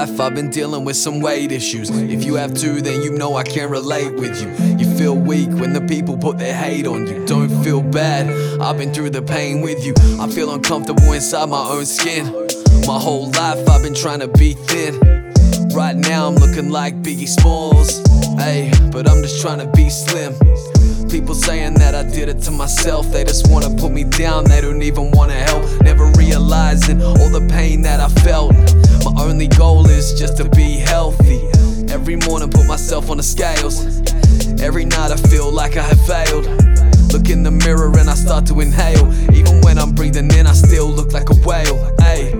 life I've been dealing with some weight issues. If you have too, then you know I can't relate with you. You feel weak when the people put their hate on you. Don't feel bad, I've been through the pain with you. I feel uncomfortable inside my own skin. My whole life I've been trying to be thin. Right now I'm looking like Biggie Smalls, ayy, but I'm just trying to be slim. People saying that I did it to myself. They just wanna put me down, they don't even wanna help. Never realizing all the pain that I felt. My only goal is just to be healthy. Every morning put myself on the scales. Every night I feel like I have failed. Look in the mirror and I start to inhale. Even when I'm breathing in I still look like a whale, ayy.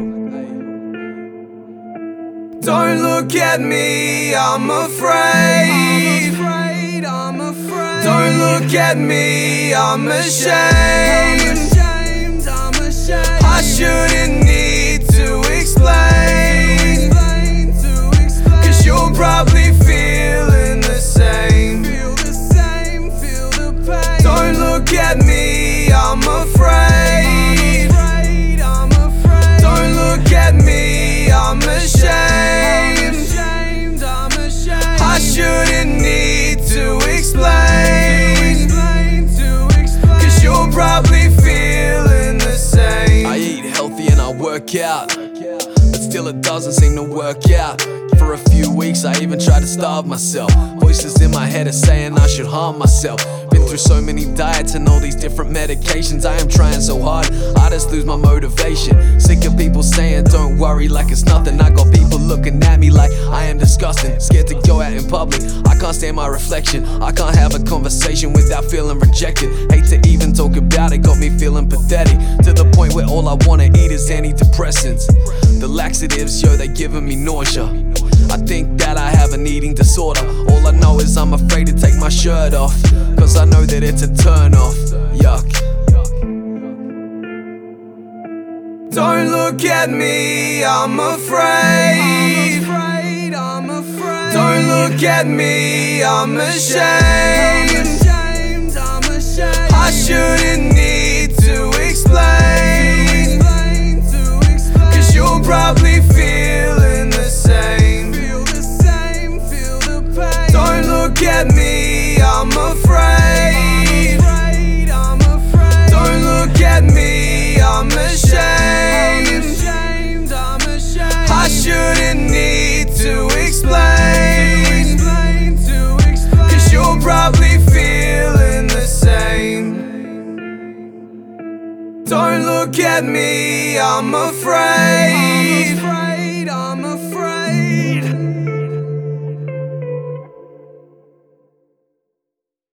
Don't look at me, I'm afraid. Don't look at me, I'm ashamed. I shouldn't need to explain, 'cause you're probably feeling the same. Don't look at me, I'm afraid. Don't look at me, I'm ashamed. I shouldn't need to explain, 'cause you're probably feeling the same. I eat healthy and I work out, but still it doesn't seem to work out. For a few weeks I even tried to starve myself. Voices in my head are saying I should harm myself. Been through so many diets and all these different medications. I am trying so hard, I just lose my motivation. Sick of people saying don't worry like it's nothing. I got people looking at me like I am disgusting. Scared to go out in public, I can't stand my reflection. I can't have a conversation without feeling rejected. Hate to even talk about it, got me feeling pathetic. To the point where all I wanna eat is antidepressants. The laxatives, yo, they giving me nausea. I think that I have an eating disorder. All I know is I'm afraid to take my shirt off, 'cause I know that it's a turn off. Yuck. Don't look at me, I'm afraid. Don't look at me, I'm ashamed. I shouldn't need to explain, 'cause you're probably feeling the same. Don't look at me, I'm afraid. Don't look at me, I'm ashamed. I shouldn't need to explain, 'cause you're probably feeling the same. Don't look at me, I'm afraid.